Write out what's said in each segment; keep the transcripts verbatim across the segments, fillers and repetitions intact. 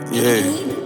Yeah.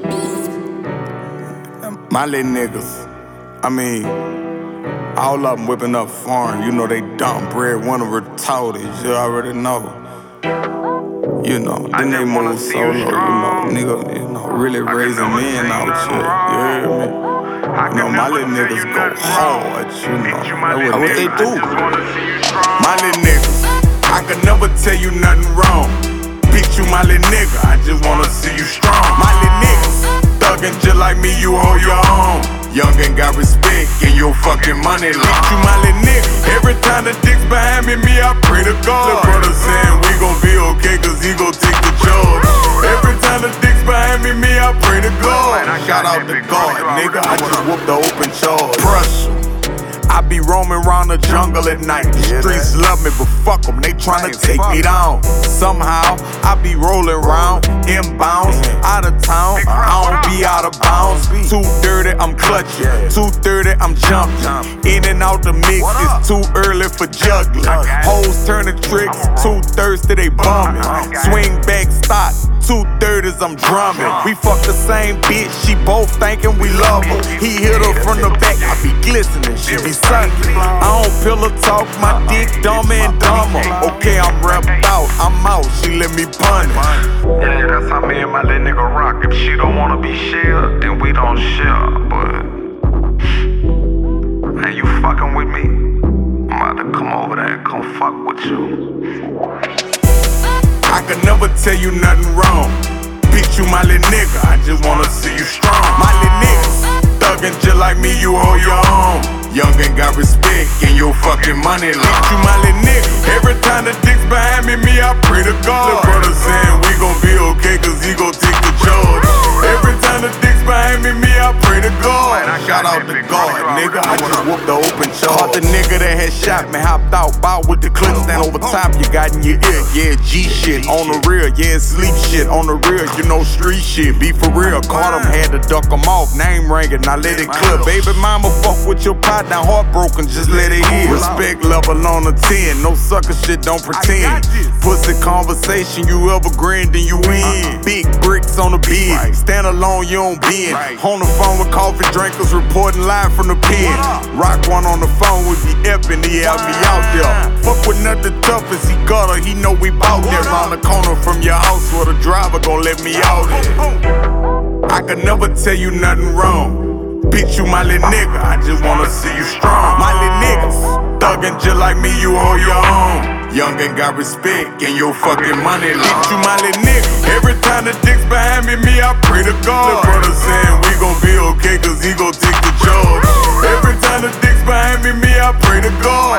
My little niggas, I mean, all of them whipping up foreign. You know they dumb bread, one of retarded. You already know. You know, then they move solo, you know, nigga, you know, really raising men out here. You hear me? You know, my little niggas go hard, you know. That's what they do. My little niggas, I could never tell you nothing wrong. Bitch, you my little nigga, I just wanna see you strong. My little niggas, thuggin' just like me, you hold your own. Young and got respect, and your fucking money long. Bitch, you my little nigga. Every time the dick's behind me, me, I pray to God. Little brother saying we gon' be okay, cause he gon' take the charge. Every time the dick's behind me, me, I pray to God. Shout out to God, nigga, I just whooped the open charge. Pressure. I be roaming around the jungle at night. The streets love me, but fuck them, they tryna take me down. Somehow, I be rolling around, inbounds, out of town. I don't be out of bounds. Too dirty, I'm clutching. Too thirty, I'm jumping. In and out the mix, it's too early for juggling. Hoes turning tricks, too thirsty, they bumming. Swing back, stop. Two thirties, I'm drumming. We fuck the same bitch, she both thinking we love her. He hit her from the back, I be glistening, she be sucking. I don't pillow talk, my dick dumber and dumber. Okay, I'm wrapped out, I'm out, she let me punish. Yeah, that's how me and my little nigga rock. If she don't wanna be shared, then we don't share. But, man, you fucking with me, I'm about to come over there and come fuck with you. I could never tell you nothing wrong. Bitch, you my little nigga, I just wanna see you strong. My little niggas, thuggin' just like me, you hold your own. Young and got respect, and your fucking money long. Bitch, you my little nigga. Every time the dick's behind me, me, I pray to God. Little brother saying we gon' be okay, cause he gon' take the charge. Every time the dick's behind me, me, I pray to God. Shout out to God, nigga, I just whooped the open charge. Caught the nigga that had shot me, hopped out, bout with the clip, stand over top, you got in your ear. Yeah, G shit, on the real, yeah, sleep shit, on the real, you know, street shit, be for real. Caught him, had to duck him off, name ringing, now let it clip. Baby mama fuck with your pot, now heartbroken, just let it heal. Respect level on a ten, no sucker shit, don't pretend. Pussy conversation, you ever grin, then you win. Big bricks on the bed, stand alone, you don't bend. On the phone with coffee drinkers, reporting live from the pen. Rock one on the phone with me eppin', he help me out there. Fuck with nothing tough as he got her, he know we bout there. Round the corner from your house where the driver gon' let me out there. I could never tell you nothing wrong. Bitch, you my little nigga, I just wanna see you strong. My little niggas, thuggin' just like me, you hold your own. Young and got respect, and your fucking money long. Bitch, you my little nigga. Every time the dick's behind me, me, I pray to God. Little brother saying we gon' be okay, cause he gon' take the charge. Every time the dick's behind me, me, I pray to God.